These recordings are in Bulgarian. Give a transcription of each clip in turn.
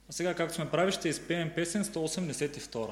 А сега, както сме прави, ще изпеем песен 182.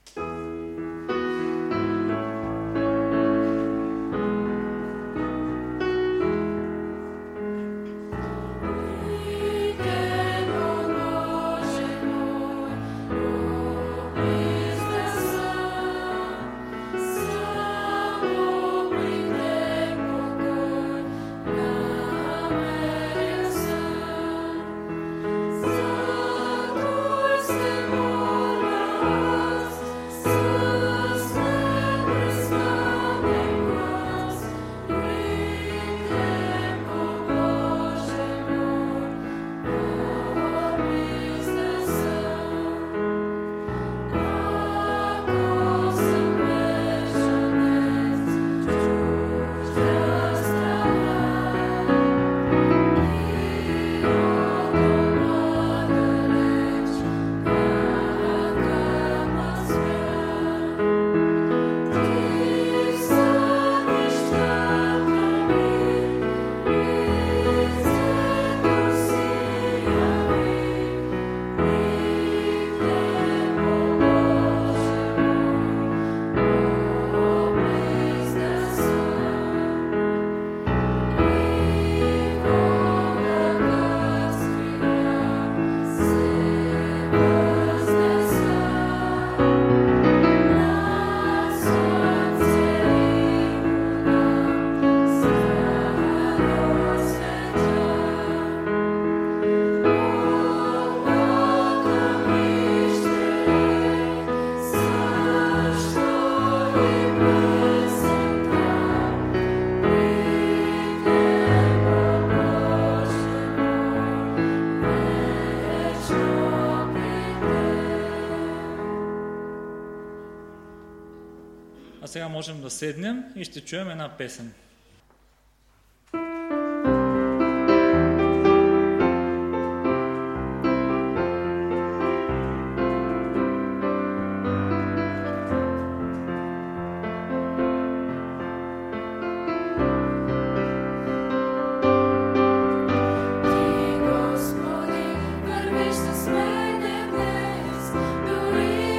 А сега можем да седнем и ще чуем една песен.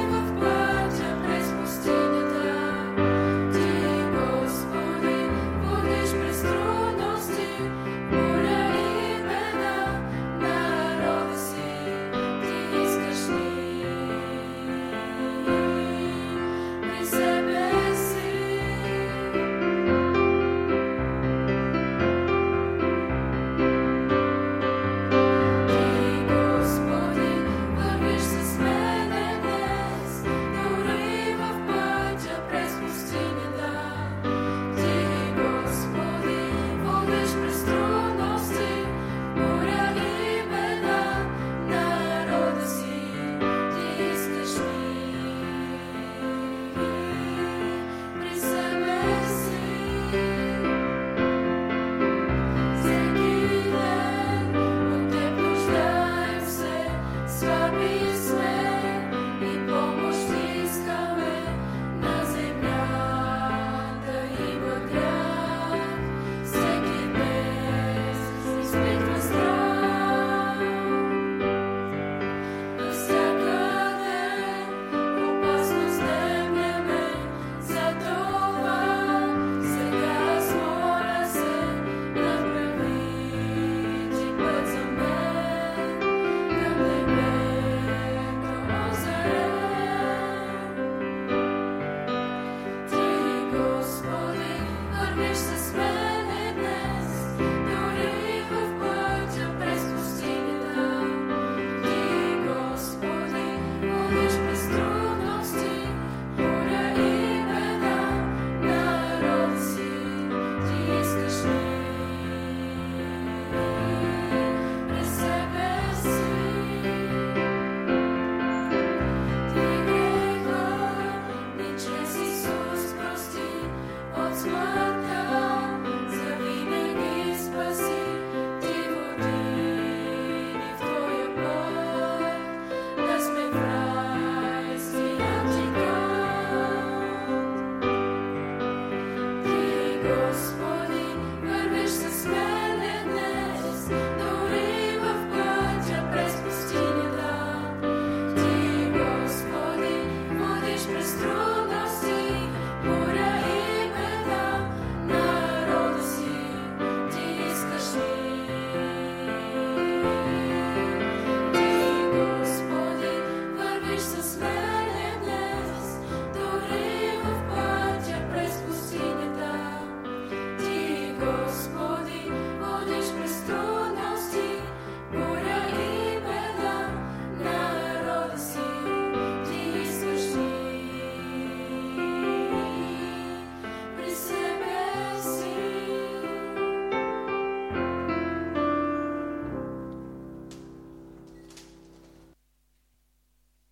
Господи,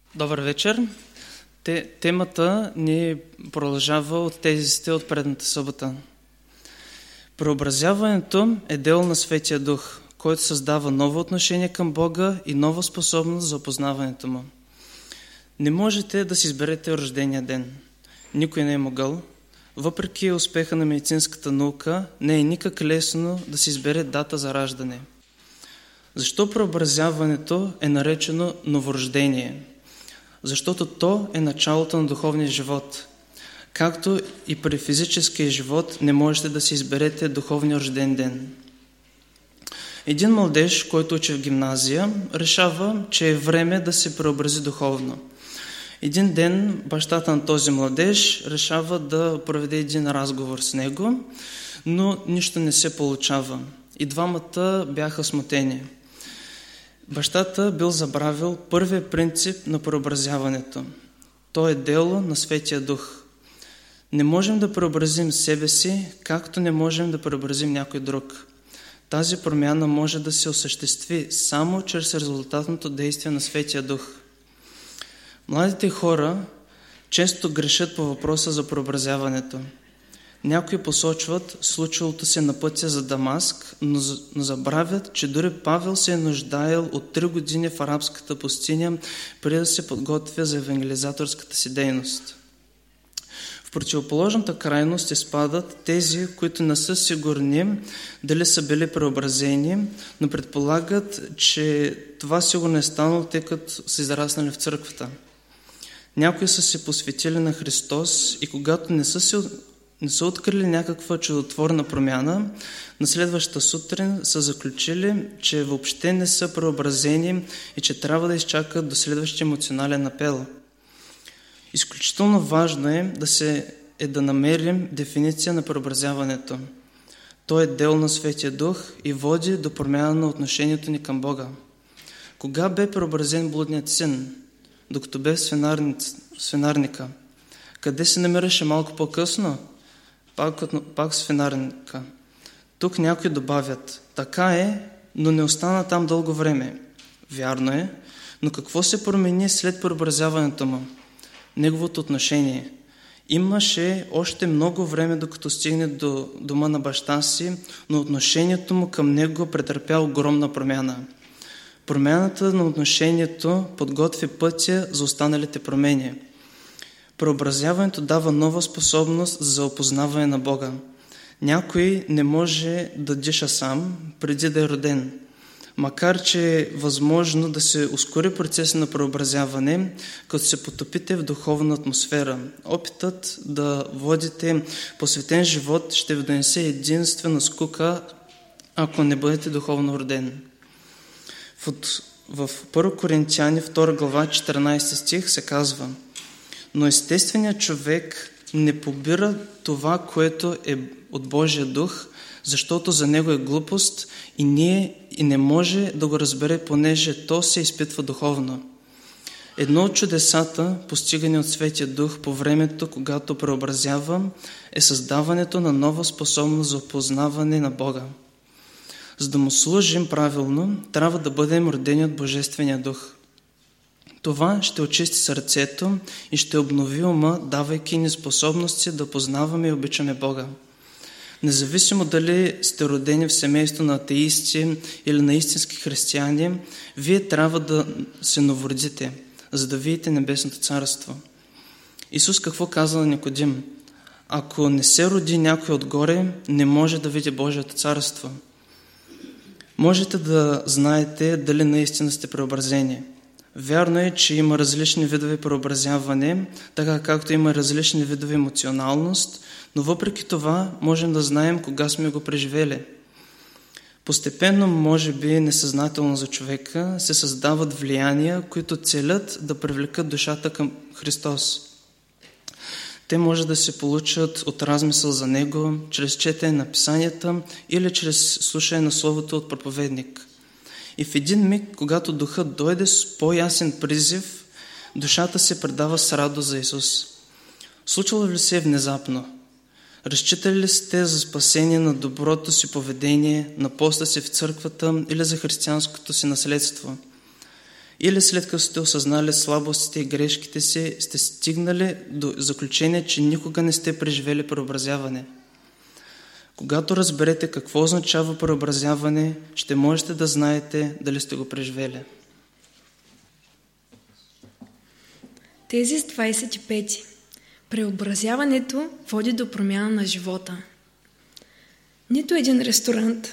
Добър вечер. Темата ни продължава от тезисите от предната събота. Преобразяването е дело на Светия Дух, който създава ново отношение към Бога и нова способност за опознаването му. Не можете да си изберете рождения ден. Никой не е могъл. Въпреки успеха на медицинската наука, не е никак лесно да си избере дата за раждане. Защо преобразяването е наречено новорождение? Защото то е началото на духовния живот. Както и при физическия живот не можете да си изберете духовния рожден ден. Един младеж, който учи в гимназия, решава, че е време да се преобрази духовно. Един ден бащата на този младеж решава да проведе един разговор с него, но нищо не се получава. И двамата бяха смутени. Бащата бил забравил първия принцип на преобразяването. То е дело на Светия Дух. Не можем да преобразим себе си, както не можем да преобразим някой друг. Тази промяна може да се осъществи само чрез резултатното действие на Светия Дух. Младите хора често грешат по въпроса за преобразяването. Някои посочват случилото се на пътя за Дамаск, но забравят, че дори Павел се е нуждаел от 3 години в арабската пустиня, преди да се подготвя за евангелизаторската си дейност. В противоположната крайност изпадат тези, които не са сигурни дали са били преобразени, но предполагат, че това сигурно е станало, тъй като са израснали в църквата. Някои са се посветили на Христос и когато не са открили някаква чудотворна промяна, на следващата сутрин са заключили, че въобще не са преобразени и че трябва да изчакат до следващия емоционален апел. Изключително важно е да намерим дефиниция на преобразяването. То е дело на Светия Дух и води до промяна на отношението ни към Бога. Кога бе преобразен блудният син? Докато бе в свинарника. Къде се намираше малко по-късно? Пак в свинарника. Тук някои добавят: така е, но не остана там дълго време. Вярно е, но какво се промени след преобразяването му? Неговото отношение. Имаше още много време, докато стигне до дома на баща си, но отношението му към него претърпя огромна промяна. Промяната на отношението подготви пътя за останалите промени. Преобразяването дава нова способност за опознаване на Бога. Някой не може да диша сам, преди да е роден. Макар че е възможно да се ускори процес на преобразяване, като се потопите в духовна атмосфера. Опитът да водите посветен живот ще ви донесе единствена скука, ако не бъдете духовно роден. В 1 Коринтияни 2 глава 14 стих се казва: но естественият човек не побира това, което е от Божия дух, защото за него е глупост и не може да го разбере, понеже то се изпитва духовно. Едно от чудесата, постигани от Светия Дух по времето, когато преобразява, е създаването на нова способност за опознаване на Бога. За да му служим правилно, трябва да бъдем родени от Божествения Дух. Това ще очисти сърцето и ще обнови ума, давайки ни способности да познаваме и обичаме Бога. Независимо дали сте родени в семейство на атеисти или на истински християни, вие трябва да се новородите, за да видите Небесното царство. Исус какво каза на Никодим? Ако не се роди някой отгоре, не може да види Божието царство. Можете да знаете дали наистина сте преобразени. Вярно е, че има различни видове преобразяване, така както има различни видове емоционалност, но въпреки това можем да знаем кога сме го преживели. Постепенно, може би несъзнателно за човека, се създават влияния, които целят да привлекат душата към Христос. Те може да се получат от размисъл за Него, чрез четене на писанията или чрез слушане на Словото от проповедник. И в един миг, когато Духът дойде с по-ясен призив, душата се предава с радост за Исус. Случило ли се внезапно? Разчитали ли сте за спасение на доброто си поведение, на поста си в църквата или за християнското си наследство? Или след като сте осъзнали слабостите и грешките си, сте стигнали до заключение, че никога не сте преживели преобразяване. Когато разберете какво означава преобразяване, ще можете да знаете дали сте го преживели. Тезис 25. Преобразяването води до промяна на живота. Нито един ресторант,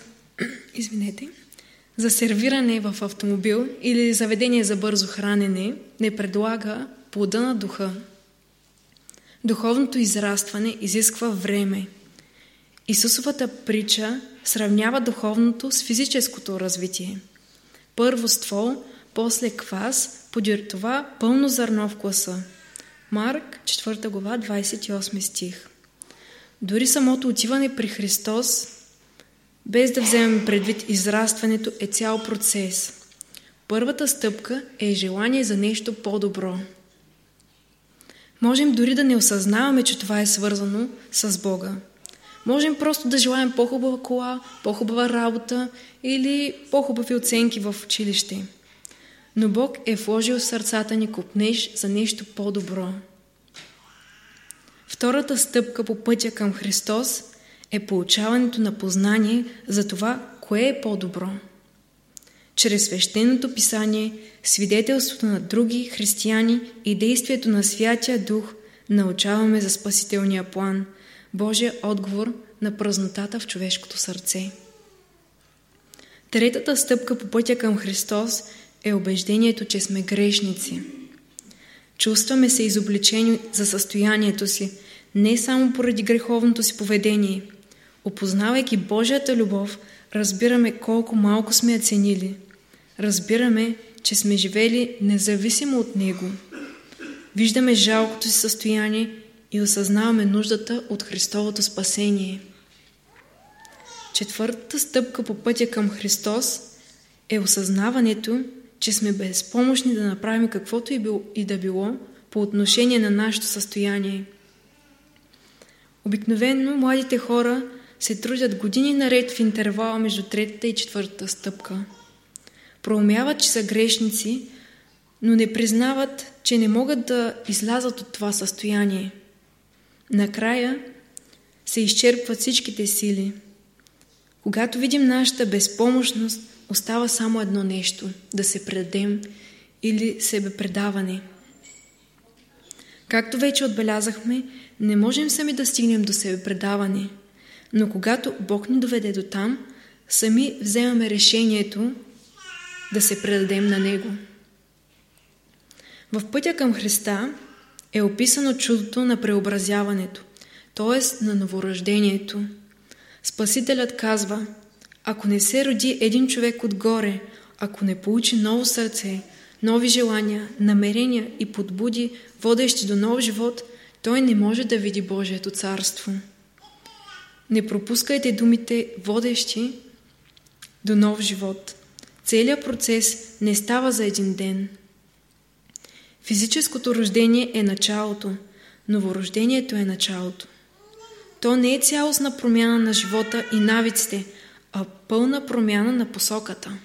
за сервиране в автомобил или заведение за бързо хранене не предлага плода на духа. Духовното израстване изисква време. Исусовата притча сравнява духовното с физическото развитие. Първо ствол, после квас, подир това пълно зърно в класа. Марк, 4 глава, 28 стих. Дори самото отиване при Христос, без да вземем предвид израстването, е цял процес. Първата стъпка е желание за нещо по-добро. Можем дори да не осъзнаваме, че това е свързано с Бога. Можем просто да желаем по-хубава кола, по-хубава работа или по-хубави оценки в училище. Но Бог е вложил в сърцата ни копнеж за нещо по-добро. Втората стъпка по пътя към Христос е получаването на познание за това, кое е по-добро. Чрез свещеното писание, свидетелството на други християни и действието на Святия Дух научаваме за спасителния план, Божия отговор на празнотата в човешкото сърце. Третата стъпка по пътя към Христос е убеждението, че сме грешници. Чувстваме се изобличени за състоянието си, не само поради греховното си поведение. Опознавайки Божията любов, разбираме колко малко сме я ценили. Разбираме, че сме живели независимо от Него. Виждаме жалкото си състояние и осъзнаваме нуждата от Христовото спасение. Четвъртата стъпка по пътя към Христос е осъзнаването, че сме безпомощни да направим каквото и да било по отношение на нашето състояние. Обикновено младите хора се трудят години наред в интервала между третата и четвъртата стъпка. Проумяват, че са грешници, но не признават, че не могат да излязат от това състояние. Накрая се изчерпват всичките сили. Когато видим нашата безпомощност, остава само едно нещо – да се предадем или себепредаване. Както вече отбелязахме, не можем сами да стигнем до себепредаване, но когато Бог ни доведе до там, сами вземаме решението да се предадем на Него. В пътя към Христа е описано чудото на преобразяването, т.е. на новорождението. Спасителят казва: ако не се роди един човек отгоре, ако не получи ново сърце, нови желания, намерения и подбуди, водещи до нов живот, той не може да види Божието царство. Не пропускайте думите водещи до нов живот. Целият процес не става за един ден. Физическото рождение е началото, новорождението е началото. То не е цялостна промяна на живота и навиците, а пълна промяна на посоката.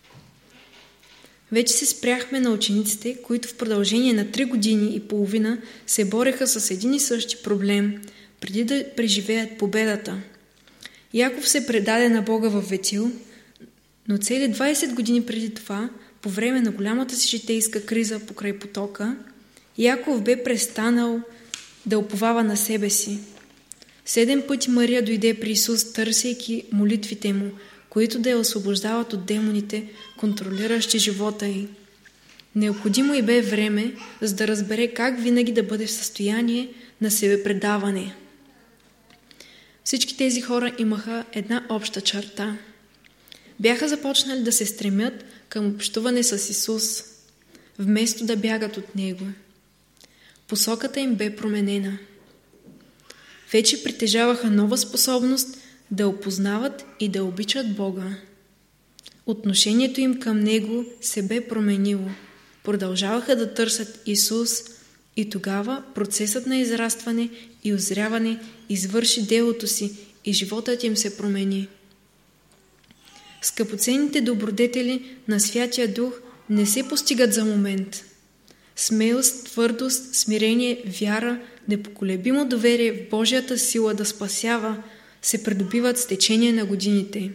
Вече се спряхме на учениците, които в продължение на 3 години и половина се бореха с един и същи проблем, преди да преживеят победата. Яков се предаде на Бога в Ветил, но цели 20 години преди това, по време на голямата си житейска криза покрай потока, Яков бе престанал да уповава на себе си. 7 пъти Мария дойде при Исус, търсейки молитвите му, които да я освобождават от демоните, контролиращи живота й. Необходимо й бе време, за да разбере как винаги да бъде в състояние на себепредаване. Всички тези хора имаха една обща черта. Бяха започнали да се стремят към общуване с Исус, вместо да бягат от Него. Посоката им бе променена. Вече притежаваха нова способност да опознават и да обичат Бога. Отношението им към Него се бе променило. Продължаваха да търсят Исус и тогава процесът на израстване и озряване извърши делото си и животът им се промени. Скъпоценните добродетели на Святия Дух не се постигат за момент. Смелост, твърдост, смирение, вяра, непоколебимо доверие в Божията сила да спасява се придобиват с течение на годините.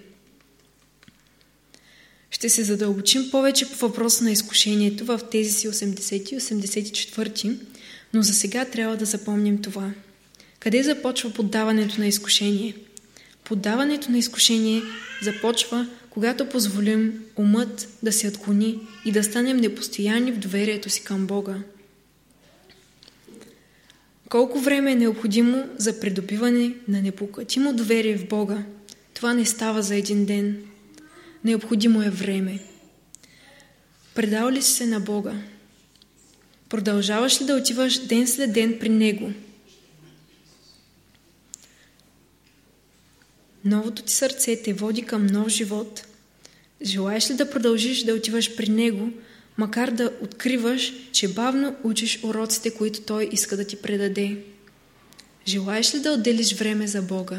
Ще се задълбочим повече по въпроса на изкушението в тези си 80 и 84, но за сега трябва да запомним това. Къде започва поддаването на изкушение? Поддаването на изкушение започва, когато позволим умът да се отклони и да станем непостоянни в доверието си към Бога. Колко време е необходимо за придобиване на непоклатимо доверие в Бога? Това не става за един ден. Необходимо е време. Предал ли си се на Бога? Продължаваш ли да отиваш ден след ден при Него? Новото ти сърце те води към нов живот. Желаеш ли да продължиш да отиваш при Него, макар да откриваш, че бавно учиш уроците, които Той иска да ти предаде? Желаеш ли да отделиш време за Бога?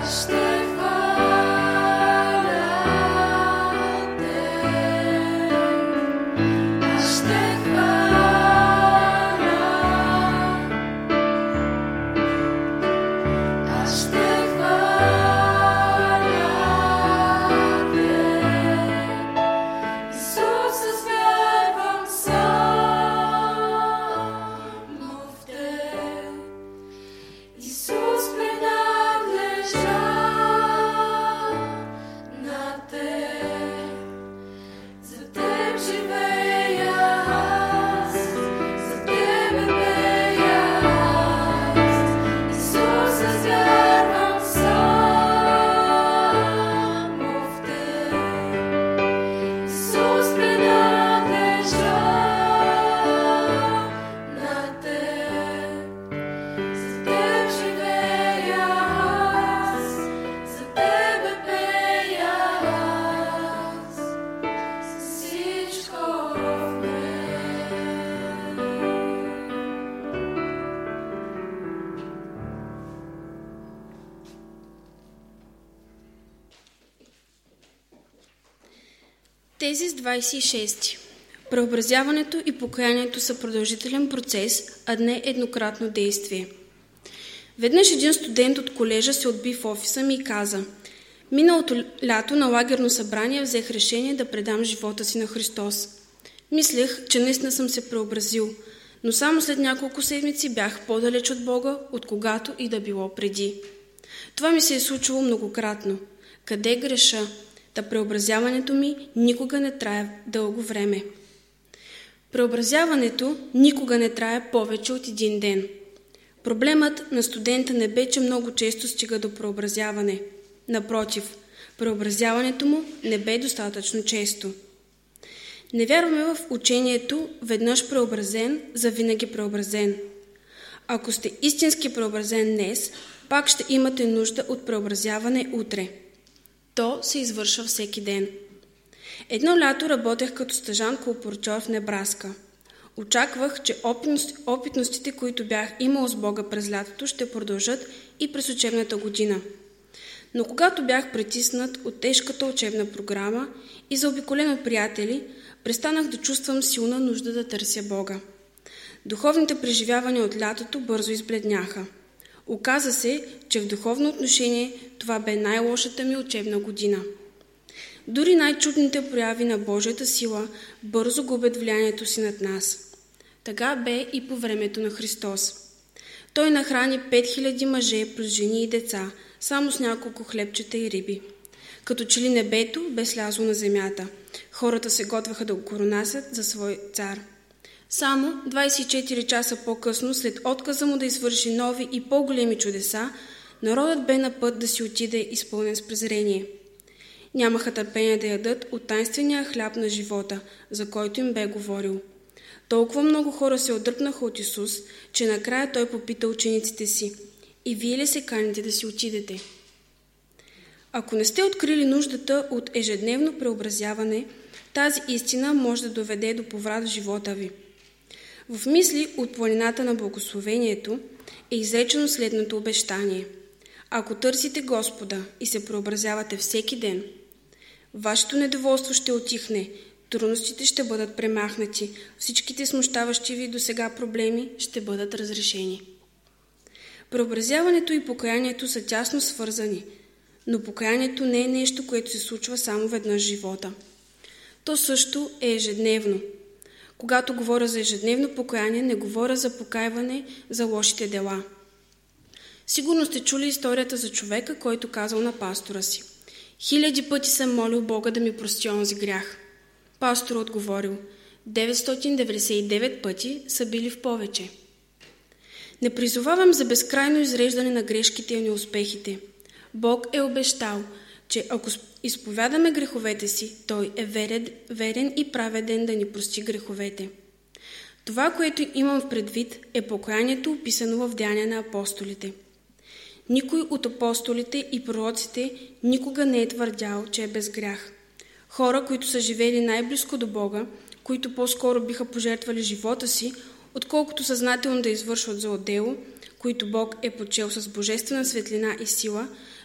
Тезис 26. Преобразяването и покаянието са продължителен процес, а не еднократно действие. Веднъж един студент от колежа се отби в офиса ми и каза: миналото лято на лагерно събрание взех решение да предам живота си на Христос. Мислех, че наистина съм се преобразил, но само след няколко седмици бях по-далеч от Бога, от когато и да било преди. Това ми се е случило многократно. Къде греша? Та преобразяването ми никога не трае дълго време. Преобразяването никога не трае повече от един ден. Проблемът на студента не бе, че много често стига до преобразяване. Напротив, преобразяването му не бе достатъчно често. Не вярваме в учението веднъж преобразен, завинаги преобразен. Ако сте истински преобразен днес, пак ще имате нужда от преобразяване утре. То се извършва всеки ден. Едно лято работех като стажант-колпорчор в Небраска. Очаквах, че опитностите, които бях имал с Бога през лятото, ще продължат и през учебната година. Но когато бях притиснат от тежката учебна програма и заобиколен от приятели, престанах да чувствам силна нужда да търся Бога. Духовните преживявания от лятото бързо избледняха. Оказа се, че в духовно отношение това бе най-лошата ми учебна година. Дори най-чудните прояви на Божията сила бързо губят влиянието си над нас. Така бе и по времето на Христос. Той нахрани 5000 мъже плюс жени и деца, само с няколко хлебчета и риби. Като че ли небето бе слязло на земята. Хората се готваха да го коронасят за свой цар. Само 24 часа по-късно, след отказа му да извърши нови и по-големи чудеса, народът бе на път да си отиде изпълнен с презрение. Нямаха търпение да ядат от тайнствения хляб на живота, за който им бе говорил. Толкова много хора се отдръпнаха от Исус, че накрая той попита учениците си: и вие ли се каните да си отидете? Ако не сте открили нуждата от ежедневно преобразяване, тази истина може да доведе до поврат в живота ви. В мисли от планината на благословението е изречено следното обещание: ако търсите Господа и се преобразявате всеки ден, вашето недоволство ще утихне, трудностите ще бъдат премахнати, всичките смущаващи ви досега проблеми ще бъдат разрешени. Преобразяването и покаянието са тясно свързани, но покаянието не е нещо, което се случва само веднъж в живота. То също е ежедневно. Когато говоря за ежедневно покаяние, не говоря за покайване за лошите дела. Сигурно сте чули историята за човека, който казал на пастора си: 1000 пъти съм молил Бога да ми прости онзи грях. Пастор отговорил: 999 пъти са били в повече. Не призовавам за безкрайно изреждане на грешките и неуспехите. Бог е обещал, че ако изповядаме греховете си, Той е верен и праведен да ни прости греховете. Това, което имам в предвид, е покаянието, описано в Деяния на апостолите. Никой от апостолите и пророците никога не е твърдял, че е без грях. Хора, които са живели най-близко до Бога, които по-скоро биха пожертвали живота си, отколкото съзнателно да извършват зло дело, които Бог е почел с божествена светлина и сила,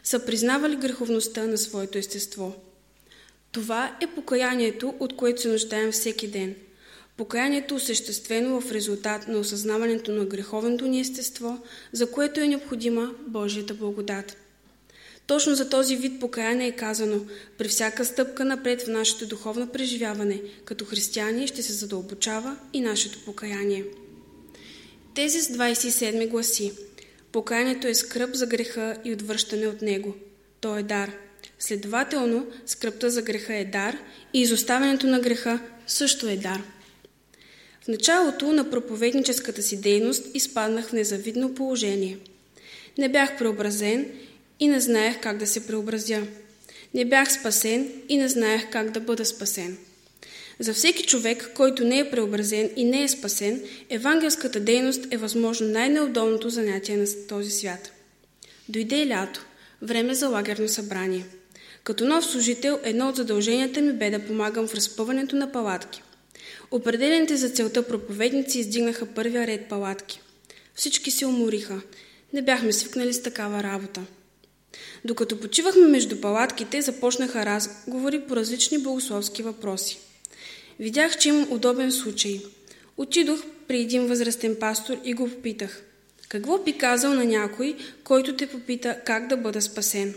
са признавали греховността на своето естество. Това е покаянието, от което се нуждаем всеки ден. Покаянието осъществено в резултат на осъзнаването на греховното ни естество, за което е необходима Божията благодат. Точно за този вид покаяние е казано: при всяка стъпка напред в нашето духовно преживяване, като християни, ще се задълбочава и нашето покаяние. Тезис 27 гласи: покаянието е скръб за греха и отвръщане от него. То е дар. Следователно, скръбта за греха е дар и изоставянето на греха също е дар. В началото на проповедническата си дейност изпаднах в незавидно положение. Не бях преобразен и не знаех как да се преобразя. Не бях спасен и не знаех как да бъда спасен. За всеки човек, който не е преобразен и не е спасен, евангелската дейност е възможно най-неудобното занятие на този свят. Дойде лято, време за лагерно събрание. Като нов служител, едно от задълженията ми бе да помагам в разпъването на палатки. Определените за целта проповедници издигнаха първия ред палатки. Всички се умориха. Не бяхме свикнали с такава работа. Докато почивахме между палатките, започнаха разговори по различни богословски въпроси. Видях, че имам удобен случай. Отидох при един възрастен пастор и го попитах: какво би казал на някой, който те попита как да бъда спасен?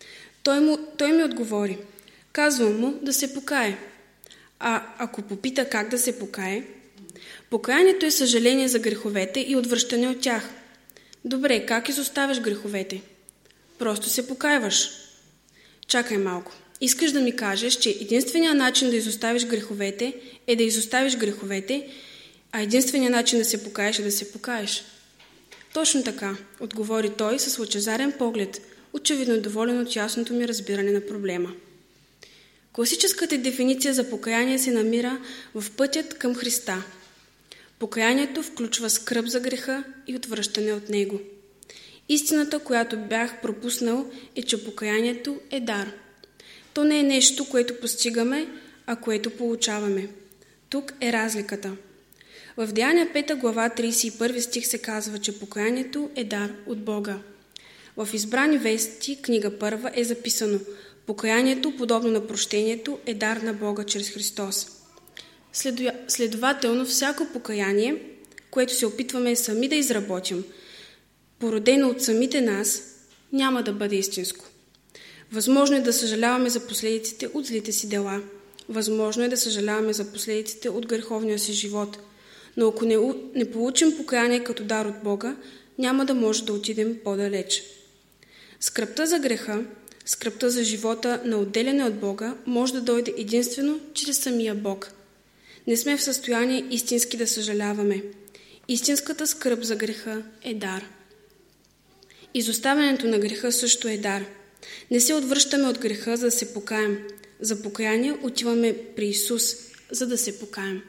Той ми отговори: казвам му да се покае. А ако попита как да се покае? Покаянието е съжаление за греховете и отвръщане от тях. Добре, как изоставяш греховете? Просто се покайваш. Чакай малко. Искаш да ми кажеш, че единственият начин да изоставиш греховете е да изоставиш греховете, а единственият начин да се покаеш е да се покаеш. Точно така, отговори той с лъчезарен поглед, очевидно доволен от ясното ми разбиране на проблема. Класическата дефиниция за покаяние се намира в пътят към Христа. Покаянието включва скръб за греха и отвръщане от него. Истината, която бях пропуснал, е, че покаянието е дар. То не е нещо, което постигаме, а което получаваме. Тук е разликата. В Деяния 5 глава 31 стих се казва, че покаянието е дар от Бога. В Избрани вести, книга 1 е записано: покаянието, подобно на прощението, е дар на Бога чрез Христос. Следователно, всяко покаяние, което се опитваме сами да изработим, породено от самите нас, няма да бъде истинско. Възможно е да съжаляваме за последиците от злите си дела. Възможно е да съжаляваме за последиците от греховния си живот. Но ако не получим покаяние като дар от Бога, няма да може да отидем по-далеч. Скръбта за греха, скръбта за живота на отделяне от Бога може да дойде единствено чрез самия Бог. Не сме в състояние истински да съжаляваме. Истинската скръб за греха е дар. Изоставянето на греха също е дар. Не се отвръщаме от греха, за да се покаем. За покаяние отиваме при Исус, за да се покаем.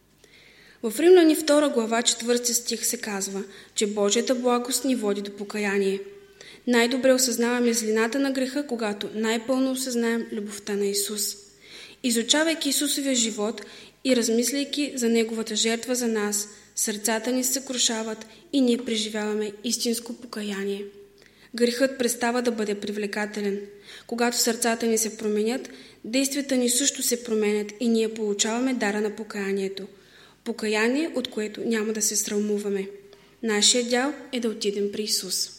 В Римляни 2 глава 4 стих се казва, че Божията благост ни води до покаяние. Най-добре осъзнаваме злината на греха, когато най-пълно осъзнаем любовта на Исус. Изучавайки Исусовия живот и размисляйки за Неговата жертва за нас, сърцата ни се съкрушават и ние преживяваме истинско покаяние. Грехът престава да бъде привлекателен. Когато сърцата ни се променят, действията ни също се променят и ние получаваме дара на покаянието. Покаяние, от което няма да се срамуваме. Нашия дял е да отидем при Исус.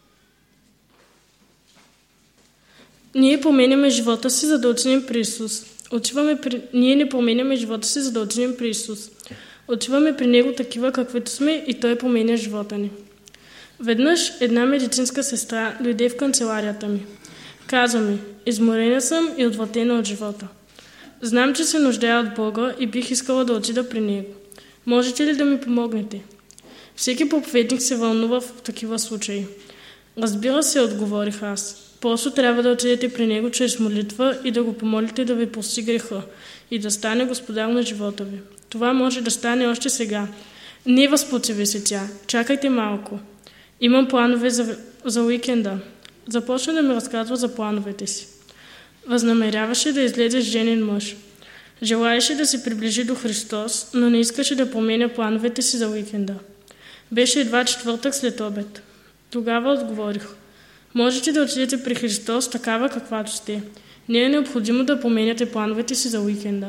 Ние променяме живота си, за да отидем при Исус. Ние не променяме живота си, за да отидем при Исус. Отиваме при Него такива, каквито сме, и Той променя живота ни. Веднъж една медицинска сестра дойде в канцеларията ми. Каза ми: изморена съм и отвратена от живота. Знам, че се нуждая от Бога и бих искала да отида при Него. Можете ли да ми помогнете? Всеки проповедник се вълнува в такива случаи. Разбира се, отговорих аз. Просто трябва да отидете при Него чрез молитва и да го помолите да ви прости греха и да стане господар на живота ви. Това може да стане още сега. Не възпротиви се тя. Чакайте малко. Имам планове за уикенда. Започна да ми разказва за плановете си. Възнамеряваше да излезе с женен мъж. Желаеше да се приближи до Христос, но не искаше да променя плановете си за уикенда. Беше едва четвъртък след обед. Тогава отговорих: Можете да отидете при Христос такава каквато сте. Не е необходимо да променяте плановете си за уикенда.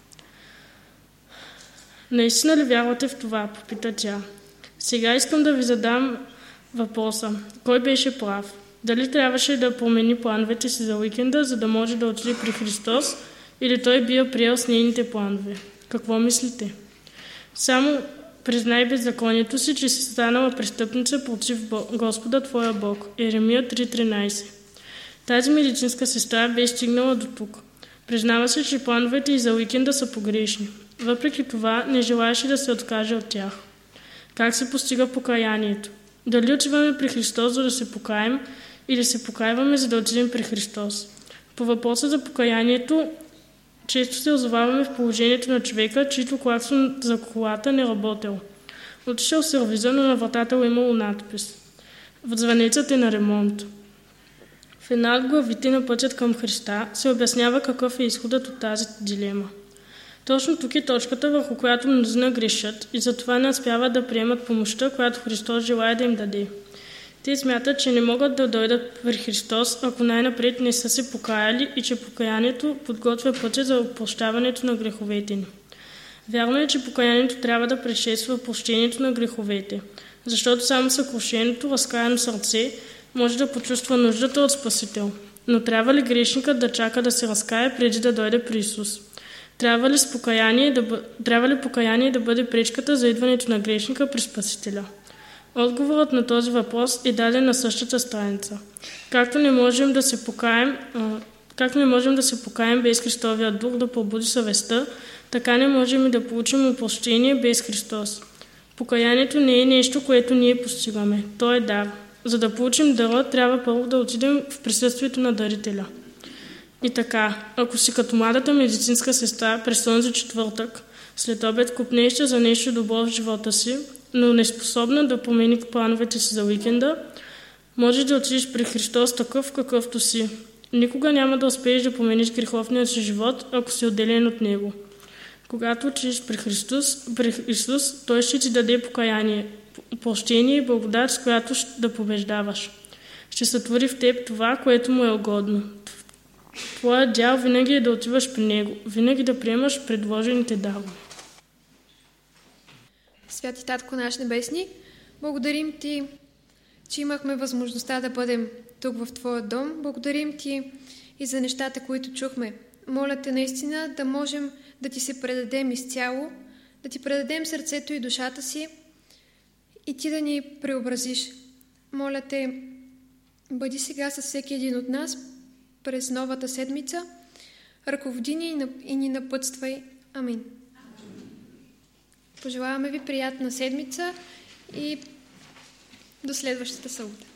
Наистина ли вярвате в това? Попита тя. Сега искам да ви задам въпроса. Кой беше прав? Дали трябваше да промени плановете си за уикенда, за да може да отиде при Христос, или той би приел с нейните планове? Какво мислите? Само признай беззаконието си, че си станала престъпница против Господа твоя Бог. Еремия 3:13. Тази медицинска сестра бе стигнала до тук. Признава се, че плановете и за уикенда са погрешни. Въпреки това не желаеше да се откаже от тях. Как се постига покаянието? Дали отиваме при Христос, за да се покаем, или се покаиваме, за да отидем при Христос? По въпроса за покаянието, често се озоваваме в положението на човека, чийто клаксон за колата не работел. Отишъл в сервиза, но на вратата имало надпис: "Звънецът е на ремонт". В една от главите на Пътят към Христа се обяснява какъв е изходът от тази дилема. Точно тук е точката, върху която мнозина грешат и затова не успяват да приемат помощта, която Христос желая да им даде. Те смятат, че не могат да дойдат при Христос, ако най-напред не са се покаяли и че покаянието подготвя пътя за опрощаването на греховете ни. Вярно е, че покаянието трябва да предшества прощението на греховете, защото само съкрушеното, разкаяно сърце може да почувства нуждата от Спасител. Но трябва ли грешникът да чака да се разкае преди да дойде при Исус? Трябва ли покаяние да бъде пречката за идването на грешника при Спасителя? Отговорът на този въпрос е даден на същата страница. Както не можем да се покаем без Христовия дух да побуди съвестта, така не можем и да получим опрощение без Христос. Покаянието не е нещо, което ние постигаме. То е дар. За да получим дара, трябва първо да отидем в присъствието на дарителя. И така, ако си като младата медицинска сестра през този четвъртък, след обед копнеща за нещо добро в живота си, но неспособна да промени плановете си за уикенда, можеш да отидеш при Христос такъв какъвто си. Никога няма да успееш да промениш греховния си живот, ако си отделен от Него. Когато отидеш при Христос, Той ще ти даде покаяние, прощение и благодат, с която да побеждаваш. Ще сътвори в теб това, което Му е угодно. Твоят дял винаги е да отиваш при Него, винаги да приемаш предложените дарове. Святи Татко наш небесни, благодарим Ти, че имахме възможността да бъдем тук в Твоя дом. Благодарим Ти и за нещата, които чухме. Моля Те наистина да можем да Ти се предадем изцяло, да Ти предадем сърцето и душата си и Ти да ни преобразиш. Моля Те, бъди сега с всеки един от нас през новата седмица, ръководи ни и ни напътствай. Амин. Пожелаваме ви приятна седмица и до следващата събота.